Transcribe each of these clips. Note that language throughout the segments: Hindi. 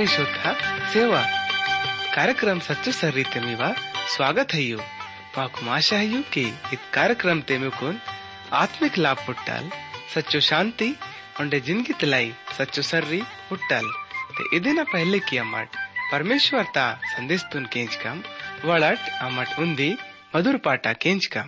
परमेश्वर सेवा कार्यक्रम सच्चो सर्रीते मीवा स्वागत है यू माकु आशा है यू कि इत कार्यक्रम ते मेकुन आत्मिक लाभ पुट्टाल सच्चो शांति उंडे जिंदगी तलाई सच्चो सर्री पुट्टाल ते इदिना पहले की अमट परमेश्वर ता संदेश तुन केंच कम वड़ट अमट उन्दी मधुर पाटा केंच कम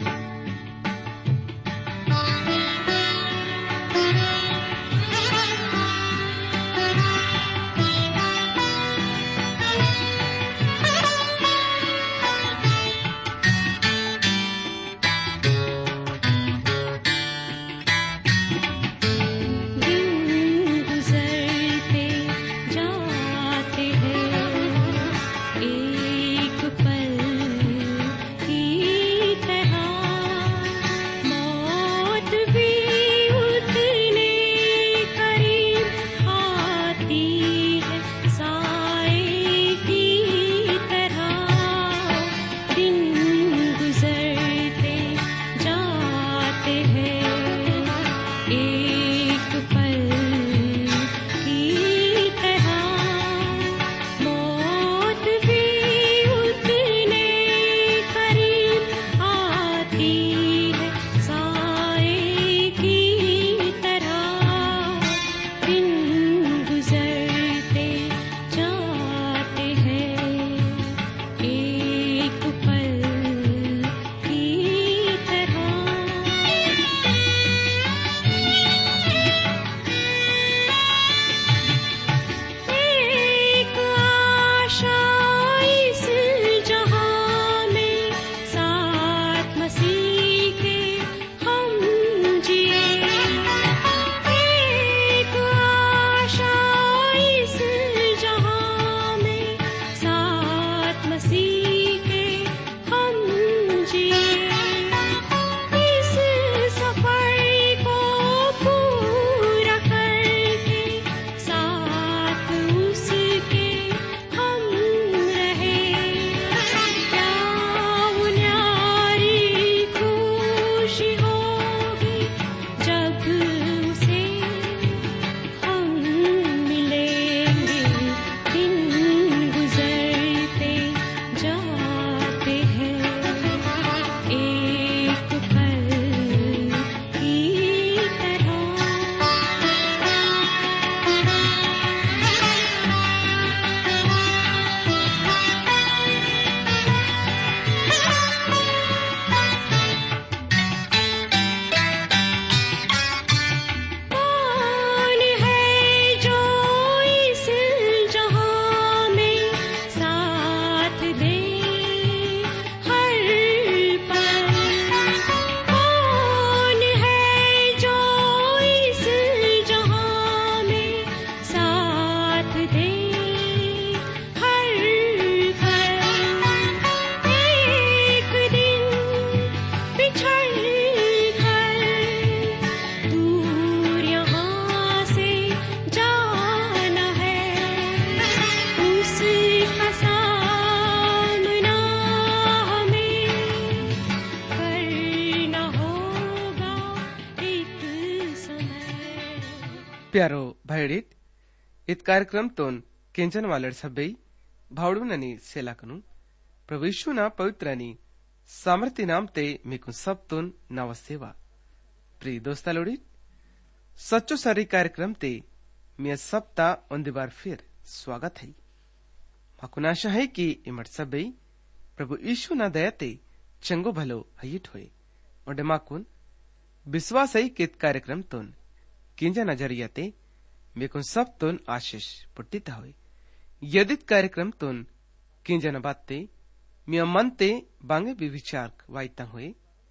प्यारो भाईडीत इत कार्यक्रम तोन केंचन वालड सभई भावडूननी सेलाकनु प्रभु यीशुना पवित्रनी सामर्थ्य नाम ते मीकु सब तोन नवसेवा प्रिय दोस्तालोडी सच्चो सारी कार्यक्रम ते मैं सबता उन्दी बार फिर स्वागत है माकुन आशा है कि इमट सभई प्रभु यीशु ना दया ते चंगो भलो हयिट होए और माकुन विश्वास है कि इत कार्यक्रम तोन किंजा नजरिया ते मेकुन सब तुन आशीष पुट्टिता हुई यदित कार्यक्रम तुन किंजा न बाते मिया मन ते बांगे भी विचार वाइता हुए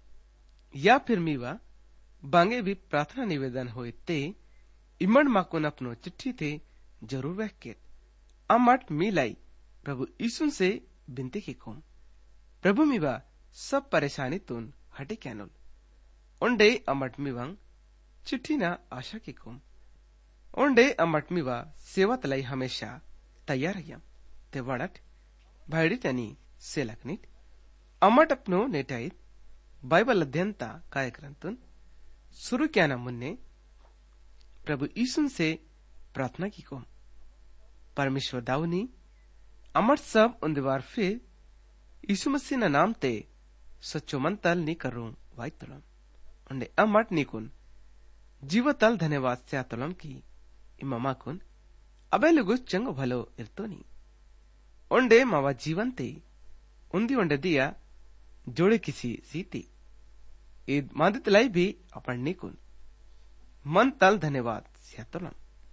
या फिर मीवा बांगे भी प्रार्थना निवेदन हुए ते इमन माकुन अपनो चिट्ठी थे जरूर वहकेत अमट मिलाई प्रभु यीशु से बिनती की कोम प्रभु मीवा सब परेशानी तुन हटे कैनुल उंडे अमट मीवंग चिट्ठी ना आशा की कुम ओंडे अमट मीवा सेवा तलाई हमेशा तैयार है ते वड़ट भाईडी तनी सेलकनिट अमट अपनो नेटाइत बाइबल अध्ययनता कार्यक्रम तुन शुरू क्या ना मुन्ने प्रभु यीशु से प्रार्थना की को परमेश्वर दाऊनी अमर सब उन्दवार फिर यीशु मसीह ना नाम ते सच्चो मन तल नी करूं वाइतलम उन्डे अमट नीकुन जीवतल धन्यवाद स्यातलम की इमामाकुन अबे लुगु चंगो भलो इर्तोनी उन्डे मावा जीवंते उन्दी उन्डे दिया जोड़े किसी सीती ईद मादित लाई भी अपन नीकुन मन तल धन्यवाद स्यातलम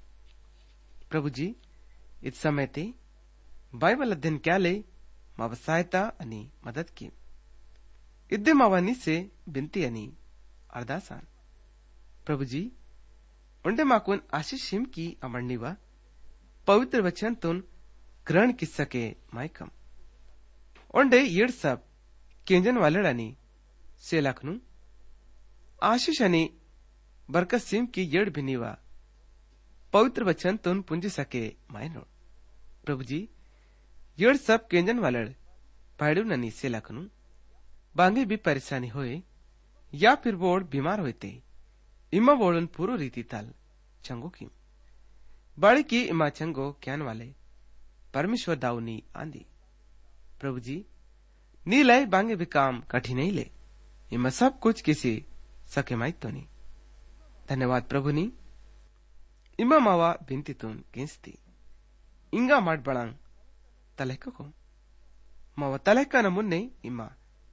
प्रभु जी इस समय ते बाइबल अध्ययन क्या ले मावा सहायता अनि मदद की इद्दे मावानी से बिनती अनि अरदासान प्रभु जी उन्डे माकुन आशीष हिम की अमरनीवा पवित्र वचन तुन ग्रहण की सके माइकम उन्डे येड सब केंजन वालड़ानी सेलाखनु आशीष अनि बरकत सिम की येड बिनीवा पवित्र वचन तुन पुंज सके मायनो प्रभु जी येड सब केंजन वालड़ पायडू ननी सेलाखनु बांगे भी परेशानी होए या फिर बोर्ड बीमार होते इमा बोलन पूरो रीति तल चंगो की बाड़ी की इमा चंगो क्यान वाले परमेश्वर दाऊनी आंदी प्रभु जी नी लाई बांगे भी काम कठिन नहीं ले इमा सब कुछ किसी सके माइक तो नहीं धन्यवाद प्रभु नी इमा मावा बिनती तुन किंस्ती इंगा माट बड़ांग तलेको को मावा तलेका न मुन्ने इमा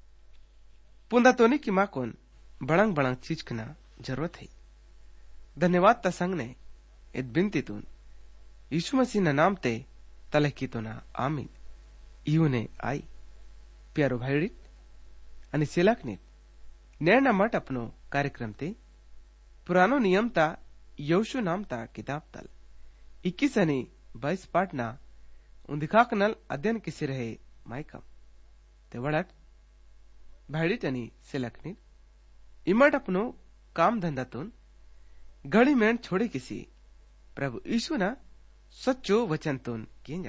पुंदा तोने की मां कोन बड़ांग बड़ांग चीज कना जरूरत है धन्यवाद तसंग ने इत बिनती तुन यीशु मसीह ना नाम ते तले की तो ना आमीन यू ने आई प्यारो भाईड़ित अनि सेलाकनित नैना मट अपनो कार्यक्रम ते पुरानो नियम ता यहोशू नाम ता किताब तल 21 अनि 22 पाठना उन्दिखाकनल अध्ययन किसी रहे माइकम ते वड़क भाईड़ित अनि सेलाकनित इमट अपनो काम धंधा तुन घड़ी मेन छोड़े किसी प्रभु यीशु ना सच्चो वचन तुन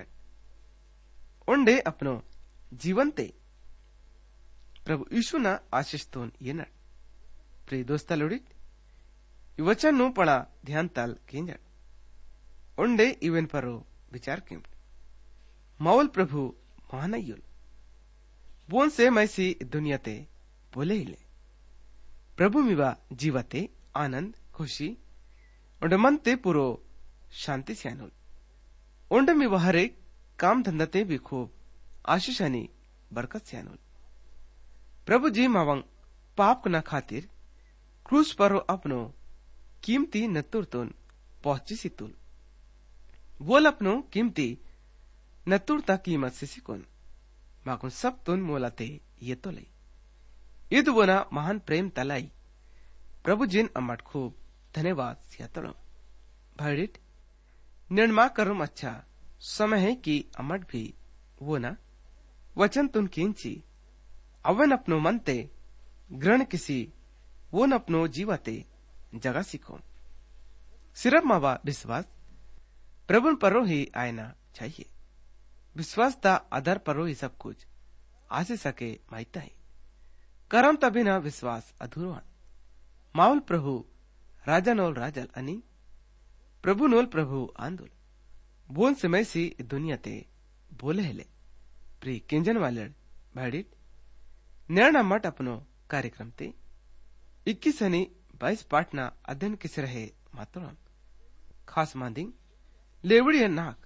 किंजट उन्डे अपनो जीवन ते प्रभु यीशु ना आशीष तुन येनट प्रिय दोस्ता लोडित वचन नु पड़ा ध्यान ताल किंजट उन्डे इवन परो विचार किम मावल प्रभु महानयुल बोन से मैसी दुनिया ते बोले हिले प्रभु मिवा जीवते आनंद खुशी उंड मन ते पुरो शांति स्यानुल उंड मिवा हरे काम धंधा ते भी खूब आशीष अनि बरकत स्यानुल प्रभु जी मावंग पाप न खातिर क्रूस परो अपनो कीमती नतुर तुन पहुंची सितुल बोल अपनो कीमती नतुर ता कीमत से सिकुन माकुन सब तुन मोलाते ये तो लई इद वना महान प्रेम तलाई प्रभु जिन अमट खूब धन्यवाद सियातलो भाईडिट निर्णमा करुम अच्छा समय है कि अमट भी वो ना वचन तुन किंची अवन अपनो मन ते ग्रहण किसी वो न अपनो जीवते जगह सीखो सिर्फ मावा विश्वास प्रभु परो ही आयना चाहिए विश्वास ता आधार परो ही सब कुछ आसे सके माइता है करम तभी ना विश्वास अधूरा माउल प्रभु राजा नोल राजल अनि प्रभु नोल प्रभु आंदोल बोन समय सी दुनिया ते बोले हेले प्री किंजन वाले भाड़ित निर्णय मट अपनो कार्यक्रम ते 21 अनि 22 पाठना अध्ययन किस रहे मातरम खास मांदिंग लेवड़िया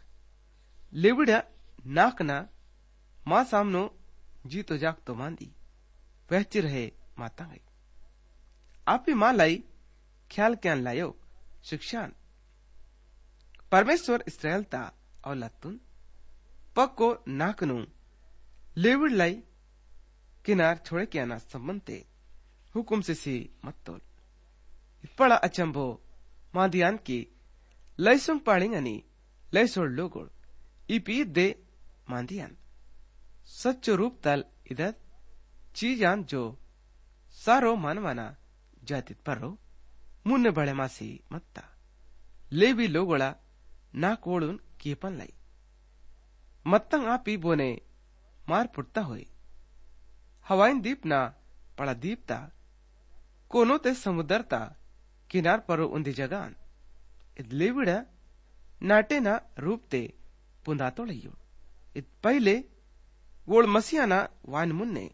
नाक ना मां सामनो जीतो जाग तो मांदी वहची रहे माता गई आप ही मां लाई ख्याल क्या लायो शिक्षान परमेश्वर इसराइल ता औलातुन पक्को नाकनु लेविड लाई किनार छोड़े क्या ना संबंधते हुकुम से सी मत्तोल इपड़ा अचंभो मादियान की लैसुंग पाड़िंग अनि लैसोड़ लोगोड़ इपी दे मादियान सच्चो रूप तल इधर चीजान जो सारो मानवाना जातित परो मुन्ने बड़े मासी मत्ता लेवी लोगोड़ा नाकोड़ुन कीपन लाई मत्तंग आपी बोने मार पुटता हुई हवाइन दीप ना पड़ा दीपता कोनो ते समुद्रता किनार परो उन्दी जगान इद लेविड़ा नाटे ना रूप ते पुंदातोळಯ್यो इत पहिले वोळ मसीहाना वान मुन्ने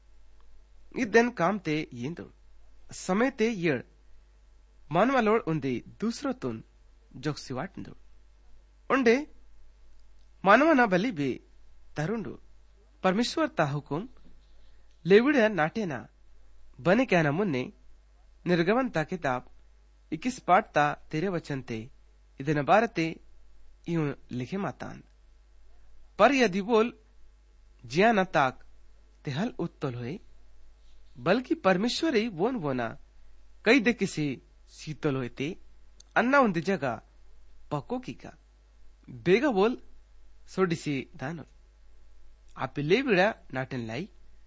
इदन काम ते येंदो समय ते येळ मानवालोळ उंदी दूसरो तुन जोक्सी वाटंदो उंडे मानवाना बली बे तरुंडो परमेश्वर ता हुकुम लेविड्या नाटेना बने कहना मुन्ने निर्गमनता किताब 21 पाठ ता 13 वचन ते इदन बारते यूं लिखे मातान पर यदि बोल जिया न ताक ते हल उत्तल होए बल्कि परमेश्वर ही वोन वोना कई दे किसी शीतल होए ते अन्ना उन्दी जगह पक्को की का बेगा बोल सोडिसी दानो आप ले बिड़ा नाटन लाई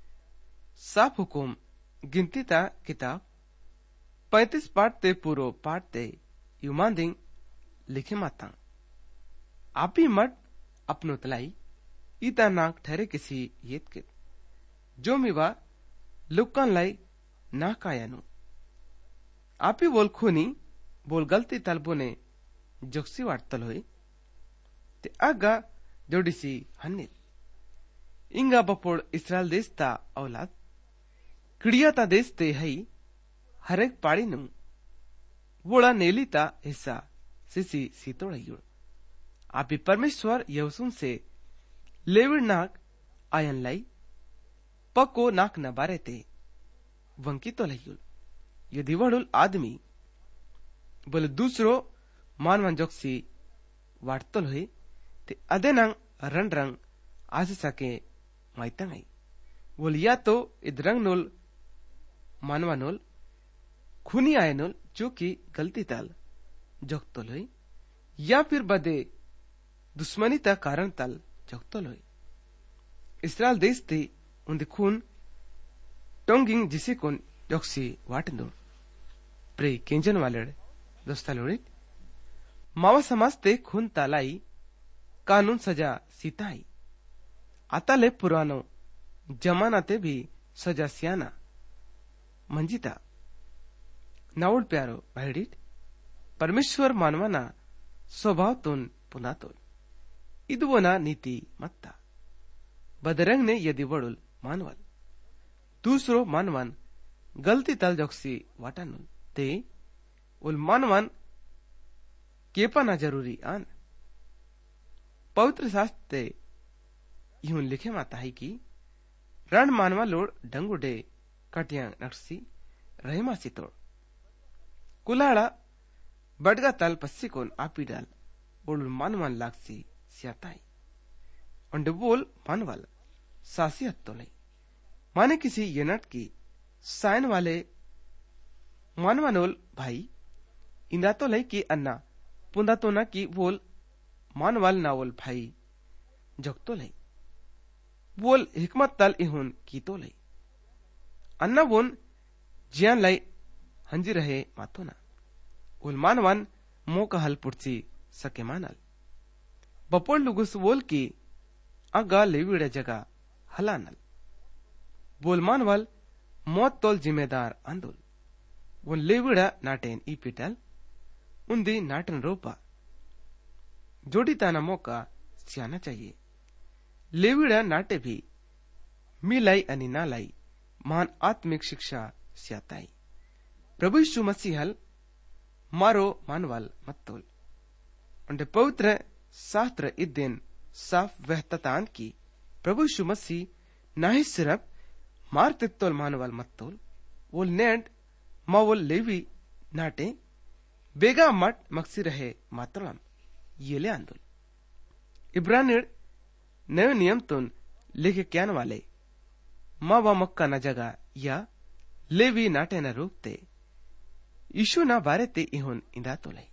साफ हुकुम गिनती ता किताब 35 पाठ ते पूरो पाठ ते युमांदिंग लिखे माता आप ही मट अपनो तलाई इता नाक ठहरे किसी येत के जो मिवा लुक्कान लाई ना कायानु आप ही बोल खूनी बोल गलती तलबो ने जोक्सी वाटतल होए ते आगा जोडिसी हन्निल इंगा बपोड़ इसराइल देश ता औलाद किड़िया ता देश ते हई हरेक पाड़ी नु वोड़ा नेली ता हिस्सा सिसी सीतोड़युड़ आप ही परमेश्वर यवसुन से लेविड नाक आयन लाई पक्को नाक न बारे ते वंकी तो लयुल यदि वड़ुल आदमी बोले दूसरो मानवन जोक्सी वाटतल हुए ते अदे नंग रंग रंग आसे सके माइतंग बोल या तो इद रंग नोल मानवा नोल खूनी आय नोल जो की गलती तल जोक्तल हुए या फिर बदे दुश्मनी ता कारण तल जोक्तल हुए इसराइल देश ते उन्दी खून टोंगिंग जिसे कोन जोक्सी वाटंदो प्रे केंजन वालेड दोस्तालोड़ित मावा समाजते खून तालाई कानून सजा सीताई आताले पुरानो जमाना ते भी सजा सियाना मंजिता नावड प्यारो भाईडीत परमेश्वर मानवाना स्वभाव तुन पुनातोल इदवना नीति मत्ता बदरंग ने यदि वडुल मानवल दूसरो मानवन गलती तल जोक्सी वाटानुल ते उल मानवन केपाना जरूरी आन पवित्र शास्त्र यूं लिखे माता है कि रण मानवा लोड डंगुडे कटिया नक्सी रहमा सितोड़ कुलाड़ा बडगा तल पस्सी कोन आपी डाल बोल मानवन लागसी सियाताई और बोल मानवल सासी हत्तोले माने किसी येनट की साइन वाले मानवानोल भाई इंदा तो लई की अन्ना पुंदा तो ना की बोल मानवाल नावल भाई जग तो लई बोल हिकमत तल इहुन की तो लई अन्ना वोन जियान लाई हंजी रहे मातो ना उल मानवान मो का हल पुड़सी सके मानल बपोल लुगुस बोल की अगा लेविड़े जगह हलानल बोल मानवाल मौत तोल जिम्मेदार अंदुल वो लेविड़ा नाटेन ई पिटल उन्दी नाटन रोपा जोड़ी ताना मौका सियाना चाहिए लेविड़ा नाटे भी मिलाई अनि ना लाई महान आत्मिक शिक्षा सियाताई प्रभु यीशु मसीहल मारो मानवाल मत्तोल उन्हें पवित्र शास्त्र इद्देन साफ वहततान की प्रभु यीशु मसीह ना ही सिर्फ मार तित्तोल मानवाल मत्तोल वो नेंड मावोल लेवी नाटे बेगा मट मक्सी रहे मातरम ये ले आंदोल इब्रानिड नए नियम तुन लिखे क्यान वाले मावा मक्का न जगह या लेवी नाटे न रूपते यीशु ना बारे ते इहुन इंदा तो लाई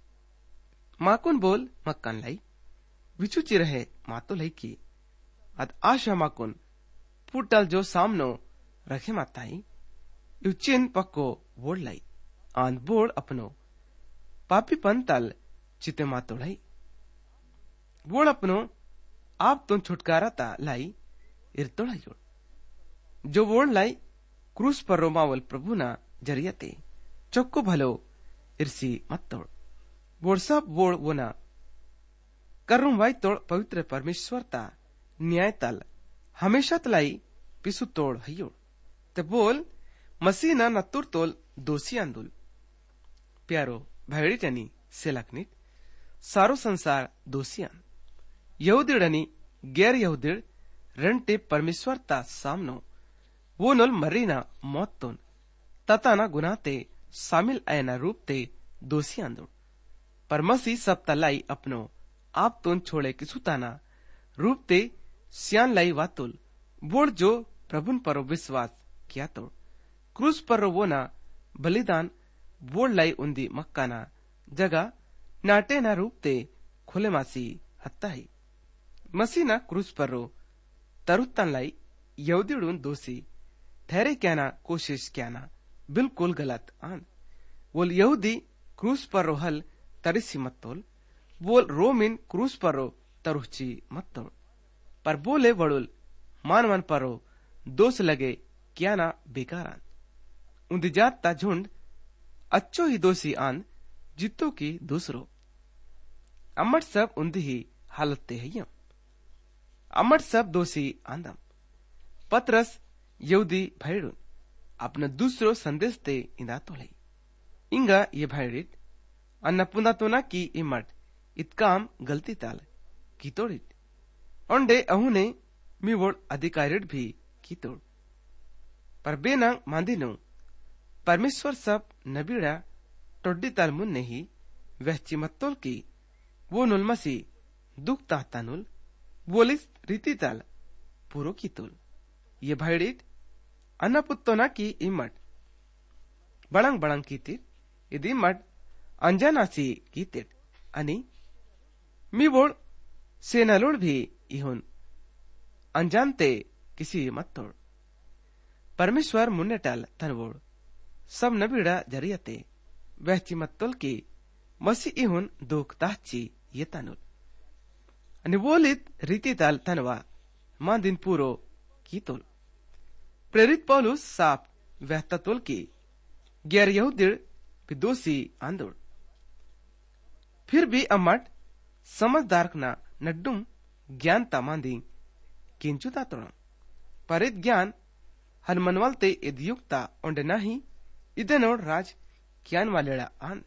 माकुन बोल मक्कान लाई विचुची रहे मातो लाई की अद आशा माकुन पुटल जो सामनो रखे माताई यु चिन पक्को बोल लाई आंद बोल अपनो पापी पंतल चिते मातो लाई बोल अपनो आप तुम छुटकारा ता लाई इरतोड़ा जोड़ जो बोल लाई क्रूस पर रोमावल प्रभु ना जरियते चौक्को भलो इरसी मत तोड़ बोड़ सब बोड़ वो ना करुवाई तोड़ पवित्र परमेश्वर ता न्याय तल हमेशा तलाई पिसु तोड़ हयो ते बोल मसीना नतुर तोल दोषी आंदुल प्यारो भाईड़ी टनी सेलाकनित सारो संसार दोषियान यहुदीडनी गैर यहुदीड रंटे परमेश्वर ता सामनो वो नोल मरीना मौत तोन तताना गुनाते शामिल आयना रूप ते दोषी आंदुल पर मसी सब तलाई अपनो आप तोन छोड़े किसुताना रूप ते सियान लाई वातुल बोल जो प्रभुन पर विश्वास किया तो क्रूस पर वो ना बलिदान बोल लाई उन्दी मक्काना जगह नाटे ना रूप ते खुले मासी हत्ता ही मसीना क्रूस पर रो तरुत्तन लाई यहूदीडून दोषी ठहरे क्या ना कोशिश क्या ना बिल्कुल गलत आन बोल यहूदी क्रूस पर रो हल तरिसी मत तोल बोल रोमिन क्रूस पर रो तरुची मत तोल पर बोले वड़ुल मानवन पर रो दोष लगे क्या ना बेकारान उन्दी जात ता झुंड अच्छो ही दोषी आन जितो की दूसरो अमट सब उन्दी ही हालत ते हयम अमट सब दोषी आंदम पत्रस यहूदी भाईडून अपना दूसरो संदेश ते इंदा तोले इंगा ये भाईडित अन्न पुंदा तो ना की इमट इतकाम गलती ताल की तोड़ित ओंडे अहुने मीवोड़ अधिकारित भी की तोड़ पर बेनांग मांदिनो परमेश्वर सब नबीड़ा टोड्डी ताल मुन्ने ही वहची मत्तोल की वो नुल मसी दुख ताहतानुल बोलिस रीति ताल पूरो की तोल ये भाईडित अन्न पुत्तो ना की इमट बड़ंग बड़ंग की तिर इदी मट अंजानासी की तिर अनि मी बोल सेनालोड भी इहुन अनजानते किसी मत तोड़ परमेश्वर मुन्ने टाल तनवोड़ सब नबीड़ा जरियते वहची मत्तोल की मसी इहुन दुख ताहची ये तनुल अनि बोलित रीति ताल तनवा मां दिन पूरो की तोल प्रेरित पौलुस साफ वहता तोल की गैर यहूदी विदोषी आंदोड़ फिर भी अमट समझदार ना नड्डुम ज्ञान तामांदी किंचुता तोड़ परित ज्ञान हनुमनवालते इदयुक्ता ओंडे नाही इदनोड राज ज्ञान वालेड़ा आंद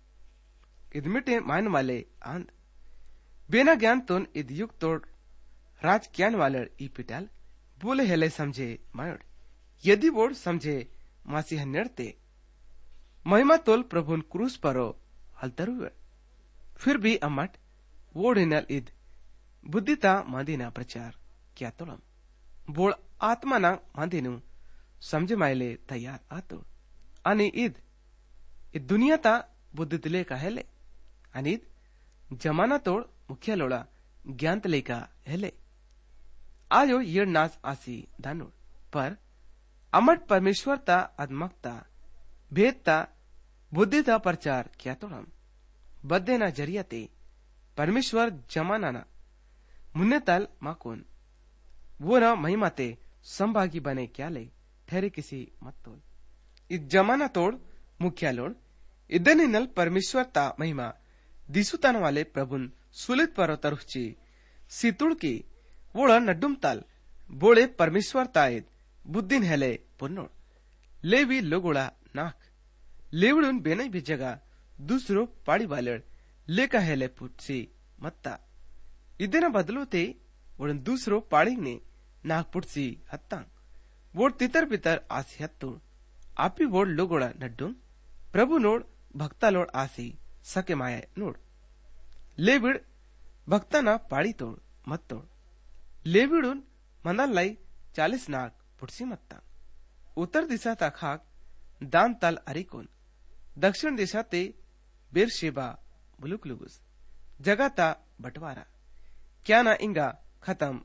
इदमिटे मान वाले आंद बिना ज्ञान तोन इदयुक्त तोड़ राज ज्ञान वालेड़ ई पिटाल बोले हेले समझे मायोड़ यदि बोर्ड समझे मासी हन्नेड़ते महिमा तोल प्रभुन क्रूस परो हलतरुवे फिर भी अमट वोडिनल इद बुद्धिता मादीना प्रचार क्या तोलम बोल आत्मा ना मादीनु समझे मायले तैयार आतो अनि इद दुनिया ता बुद्धि दिले का हेले अनि इद जमाना तोड़ मुख्य लोड़ा ज्ञान तले का हेले आयो ये नाच आसी दानुड़ पर अमट परमेश्वर ता अदमकता भेदता बुद्धिता प्रचार क्या तोड़म बद्दे ना जरियाते परमेश्वर जमाना ना मुन्ने तल माकोन वो ना महिमाते संभागी बने क्या ले ठहरे किसी मत तोल इस जमाना तोड़ मुख्या लोड़ इदनी नल परमेश्वर ता महिमा दिसुतान वाले प्रभुन सुलित पर तरुची सीतुड़ की वोड़ा नड्डुम ताल बोले परमेश्वर तायद बुद्धिन हेले पुन्नोड़ लेवी लोगोड़ा नाक लेवड़ुन बेने भी जगह दूसरो पाड़ी वालेड़ लेका हेले पुटसी मत्ता इदेना बदलोते वोड़न दूसरो पाड़ी ने नाक पुटसी हत्ता वोड़ तितर पितर आसी हत्तुड़ आपी वोड़ लोगोड़ा नड्डुम प्रभु नोड़ भक्ता लोड़ आसी सके माया नोड़ लेविड़ भक्ता ना पाड़ी तोड़ मत तोड़ लेविड़ुन मंदल लाई 40 नाक पुटसी मत्ता उत्तर दिशा ता खाक दान तल अरिकोन दक्षिण दिशा ते बेरशेबा बुलुकलुगुस जगह ता बंटवारा क्या ना इंगा खत्म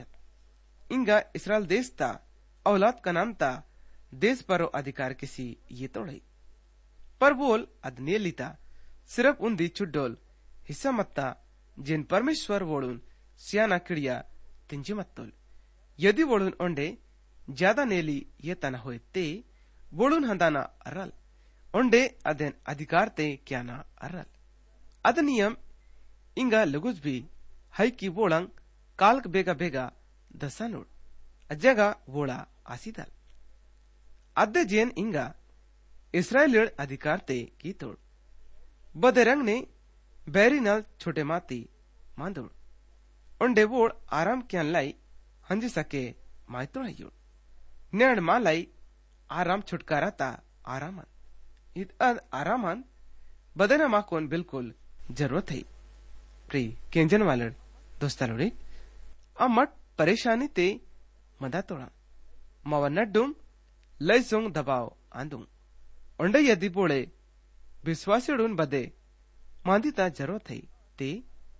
आसियत इंगा इसराइल देश ता औलाद का नाम ता देश पर अधिकार किसी ये तोड़े पर बोल अदनेलिता सिर्फ उन दी चुड्डोल हिस्सा मत्ता जिन परमेश्वर वोड़ुन सियाना किड़िया तिंजी मत्तोल यदि वोड़ुन ओंडे ज्यादा नेली ये तना होए ते वोड़ुन हंदाना अरल ओंडे अदेन अधिकार ते क्या ना अरल अद नियम इंगा लुगुज भी हई की वोळंग काल्क बेगा बेगा दसा नोड अज्जगा वोळा आसीदाल अद्दे जेन इंगा इस्राएल अधिकार ते की तोड़ बदरंग ने बैरी नाल छोटे माती मांदोड़ उंडे वोड़ आराम क्यान लाई हंजी सके मायतोड़ नेण मा लाई आराम छुटकारा ता आरामन इत आरामन बदना मा कोन बिल्कुल जरूरत है प्री केंजन वालड़ दोस्तालोड़े अमट परेशानी ते मदा तोड़ा मावा नड्डुम लय सोंग दबाव आंदू उंडे यदि बोले विश्वासीडून बदे मांदिता जरूरत है ते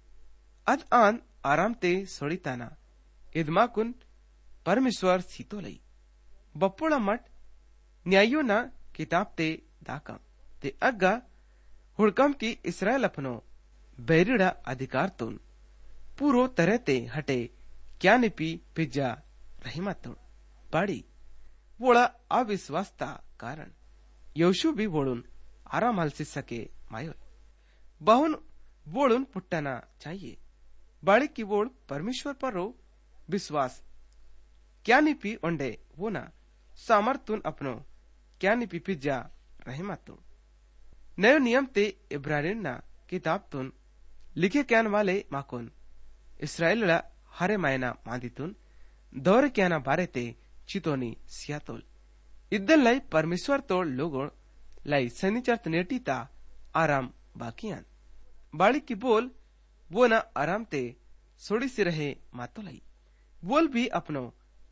अद आन आराम ते सोड़ीताना इदमाकुन परमेश्वर सीतो लई बप्पोड़ा मट न्यायो ना किताब ते दाकम ते अग्गा हुड़कम की इसराइल अपनो बैरिड़ा अधिकार तुन पूरो तरह ते हटे क्या निपी पिज्जा रही मतुन बाड़ी वोड़ा अविश्वासता कारण योशु भी वोड़ुन आराम हलसी सके मायोल बहुन वोड़ुन पुट्टना चाहिए बाड़ी की वोड़ परमेश्वर पर रो विश्वास क्या निपी ओंडे वो ना सामर्थ्यन अपनो क्या निपी पिज्जा रही मतुन नयो नियम ते इब्रानियन ना किताब तुन लिखे क्यान वाले माकुन इस्राएल हरे मायना मांदितुन दौर क्याना बारे ते चितोनी सियातोल इद्दन लाई परमेश्वर तोड़ लोगों लाई सनीचर्त नेटीता आराम बाकियान बाड़ी की बोल वो ना आराम ते सोड़ी सी रहे मातो लाई बोल भी अपनो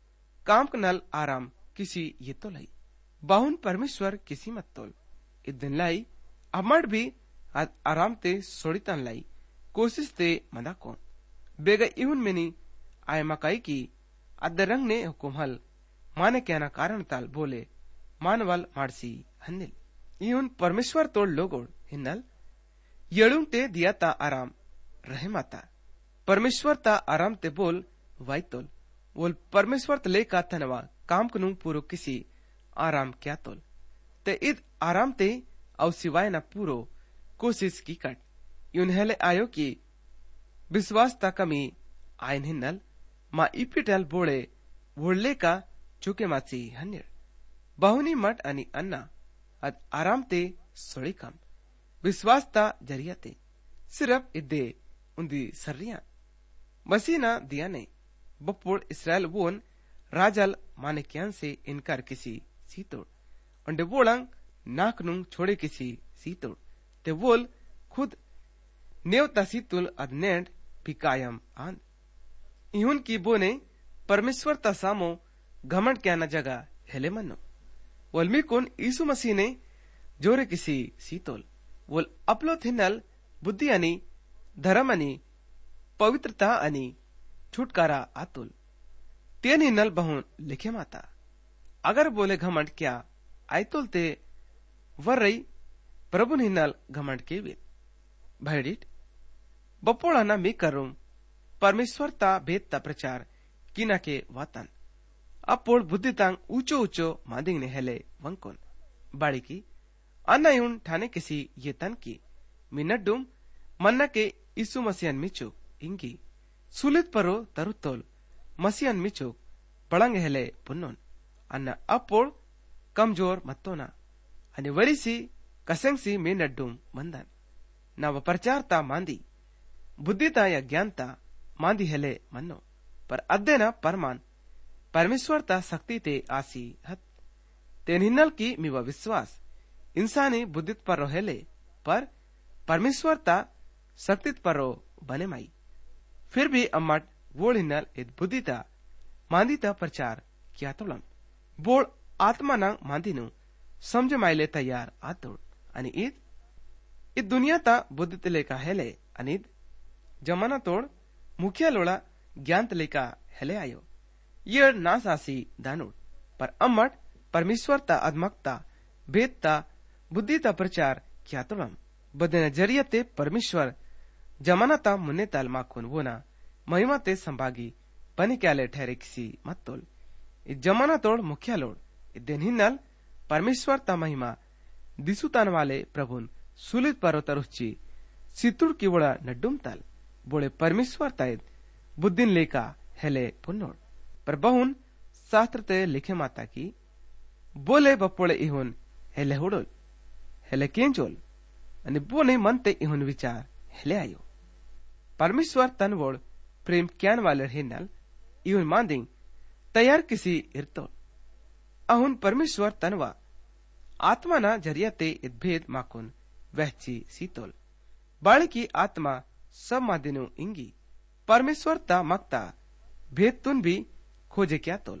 काम कनल आराम किसी ये तो लाई बाहुन परमेश्वर किसी मत तोल इद्दन लाई अमर भी आराम ते सोड़ीतन लाई कोशिश ते मदा को बेगा इहुन मेनी आय मकाई की अद्दरंग ने हुकुमहल माने कहना कारण ताल बोले मानवाल मारसी हन्निल इहुन परमेश्वर तोड़ लोगोड़ हिन्नल येड़ुन ते दिया ता आराम रहे माता परमेश्वर ता आराम ते बोल वाइतोल बोल परमेश्वर तले का तनवा काम कनु पूरो किसी आराम क्या तोल ते इद आराम ते औ सिवाय ना पूरो कोशिश की कट यून हेले आयो की विश्वास ता कमी आयन हिन्नल मा इपिटल बोले वोड़ले का चुके माची हन्निर बहुनी मट अनि अन्ना अद आराम ते सोड़ी कम विश्वास ता जरिया ते सिर्फ इद्दे उन्दी सर्रिया मसीना दिया ने बप्पोड़ इसराइल वोन राजल माने क्यान से इनकार किसी सीतोड़ उन्डे वोड़ंग नाकनुंग छोड़े किसी सीतोड़ ते वोल खुद नेवता सीतुल अदनेंड पिकायम आन इहुन की बोने परमेश्वर ता सामो घमंड क्या न जगह हेले मनो वोलमी कुन यीशु मसीह ने जोरे किसी सीतोल वोल अपलो थिनल बुद्धि अनि धर्म अनि पवित्रता अनि छुटकारा आतुल तेन हिन्नल बहुन लिखे माता अगर बोले घमंड क्या आयतुल ते वर्रई प्रभु हिन्नल घमंड के वे भैडिट बपोड़ा न मी करूं परमेश्वर ता भेद ता प्रचार किना के वातन अपोड़ बुद्धितांग ऊंचो ऊंचो मादिंग ने हेले वंकोन बाड़ी की अन्नायुन ठाने किसी ये तन की मिनड्डुम मन्ना के यीशु मसीहन मिचुक इंगी सुलित परो तरुतोल मसीहन मिचुक पड़ंग हेले पुन्नोन अन्ना अपोड़ कमजोर मत्तोना अनि वरिसी कसेंगसी मिनड्डुम मंदन नव प्रचार ता मांदी बुद्धिता या ज्ञानता मांदी हेले मन्नो पर अद्देना परमान परमेश्वर ता शक्ति ते आसी हत तेन हिन्नल की मिवा विश्वास इंसानी बुद्धित पर हेले पर परमेश्वर ता शक्तित पर बने माई फिर भी अम्मट वोड़ हिन्नल इत बुद्धिता मांदीता प्रचार किया तोलम बोड़ आत्मा न मांदीनु समझ माइले तैयार आतोड़ अनि इत दुनिया ता बुद्धित लेका हेले अनिद जमाना तोड़ मुखिया लोड़ा ज्ञान तलेका हेले आयो ये नासासी दानुड़ पर अम्मट परमेश्वर ता अधमकता भेद ता बुद्धि ता प्रचार क्या तोड़म बदने जरिया ते परमेश्वर जमाना ता मुन्ने ताल माखुन वोना महिमा ते संभागी बने क्याले ठहरे किसी मत तोल इस जमाना तोड़ मुखिया लोड़ दिन हिन्नल परमेश्वर ता महिमा दिसुतान वाले प्रभुन सुलित परो तरुची सितुड़ की वड़ा नड्डुम ताल बोले परमेश्वर तायद बुद्धिन लेका हेले पुन्नोड पर बहुन शास्त्र ते लिखे माता की बोले बपोळे इहुन हेले हुडोल हेले केंजोल आणि बोने मनते इहुन विचार हेले आयो परमेश्वर तनवोड प्रेम क्यान वाले हिन्नल इहुन मांदिंग तैयार किसी इरतोल अहुन परमेश्वर तनवा आत्माना जरियाते इद्भेद माकुन वहची सीतोल बाळे की आत्मा सब मादिनु इंगी परमेश्वर ता मक्ता भेद तुन भी खोजे क्या तोल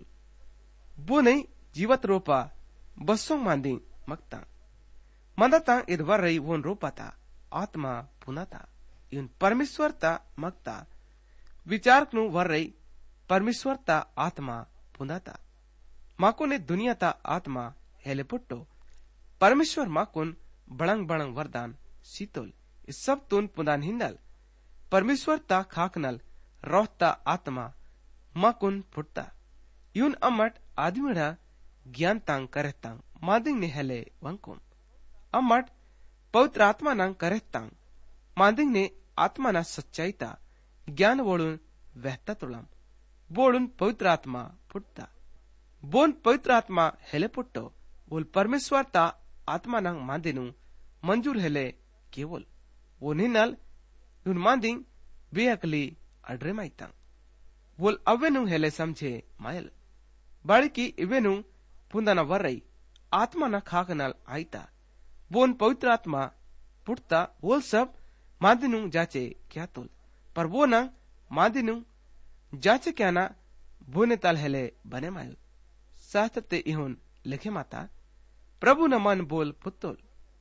बो नहीं जीवत रोपा बसों मांदी मक्ता मंदाता इधवर रही वोन रोपा था आत्मा पुनाता इन परमेश्वर ता मक्ता विचार कनु वर रही परमेश्वर ता आत्मा पुनाता माको ने दुनिया ता आत्मा हेले पुट्टो परमेश्वर माकुन बड़ंग बड़ंग वरदान सीतोल इस सब तुन पुदान हिंदल परमेश्वर ता खाकनल रोहता आत्मा माकुन पुट्टा यून अमट आदमीड़ा ज्ञान तांग करहतांग मादिंग ने हेले वंकुम अमट पवित्र आत्मा नांग करहतांग मादिंग ने आत्मा ना सच्चाईता ज्ञान वोळून वहता तुळम बोळून पवित्र आत्मा पुट्टा बोन पवित्र आत्मा हेले पुट्टो बोल परमेश्वर ता आत्मा नांग मादिनु मंजूर हेले केवल वो निनल यून मादिंग बेअकली अड्रे माइतांग बोल अवेनु हेले समझे मायल बाड़ी की इवेनु पुंदना वर्रई आत्मा न खाकनल आईता बोन पवित्र आत्मा पुटता बोल सब मादिनु जाचे क्या तोल पर वो न मादिनु जाचे क्या ना बोने तल हेले बने मायल शास्त्रते इहुन लिखे माता प्रभु न मन बोल पुत्तोल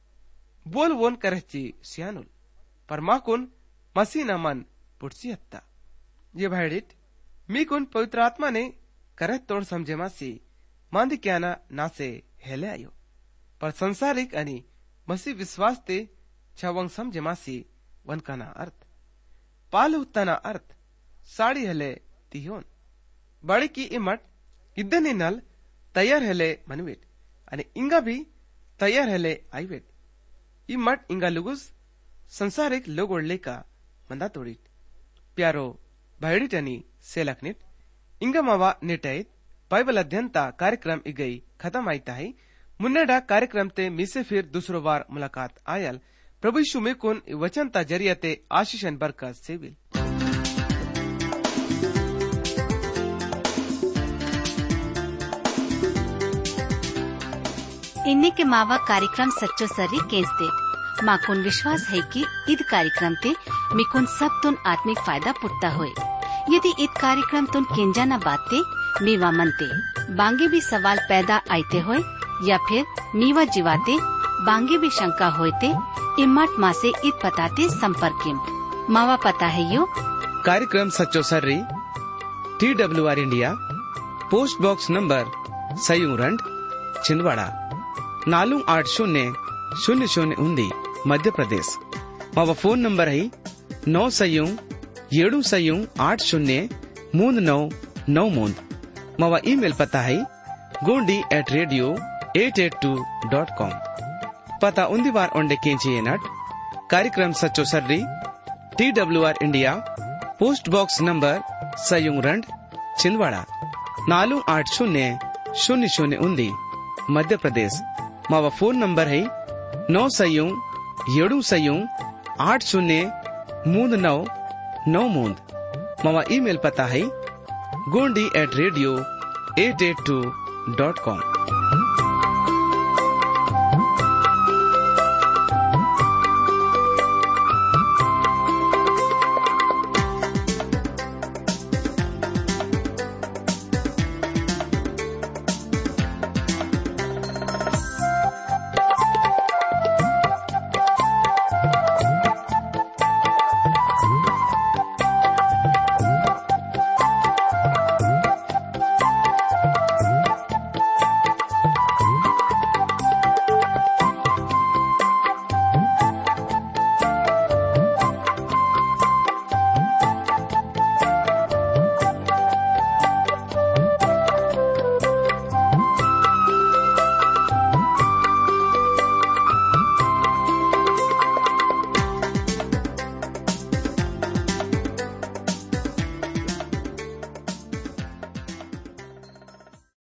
बोल वोन करहची सियानुल पर माकुन मसीह न मन पुटसी हत्ता ये भाईडिट मीकुन पवित्र आत्मा ने करह तोड़ समझे मासी मांदी क्या ना से हेले आयो पर संसारिक अनि मसीह विश्वास ते छवंग समझे मासी वन का ना अर्थ पाल उत्ताना अर्थ साड़ी हेले तिहोन बड़ी की इमट इद्दनी नल तैयार हेले मनवेट अनि इंगा भी तैयार हेले आईवेट इमट इंगा लुगुस संसारिक लोग ओढ़ले का मंदा तोड़ित प्यारो भाईडिट अनि सेलकनिट इंगा मावा नेटाइत बाइबल अध्ययनता कार्यक्रम इगई खत्म आईता है मुन्नेडा कार्यक्रम ते मिसे फिर दूसरो बार मुलाकात आयल प्रभु यीशु में कुन वचनता जरियते आशीषन बरकत सेविल इन्ने के मावा कार्यक्रम सच्चो सर्री केस दे माकुन विश्वास है कि ईद कार्यक्रम ते मिकुन सब तुन आत्मिक फायदा पुटता होए यदि ईद कार्यक्रम तुन केंजा न बाते मीवा मनते बांगे भी सवाल पैदा आते होए या फिर मीवा जीवाते बांगे भी शंका होते इम्मत माँ से ईद पताते संपर्क मावा पता है यो कार्यक्रम सच्चो सर्री TWR India post box number सयूरंड छिंदवाड़ा 480000 मध्य प्रदेश मावा फोन नंबर है 9 मावा ईमेल पता है gondi@radio882.com पता उन्दी बार ओंडे केंची नट कार्यक्रम सच्चो सर्री TWR India post box number सयूरंड छिंदवाड़ा 480000 मध्य प्रदेश मावा फोन नंबर है 9 मावा ईमेल पता है gondi@radio882.com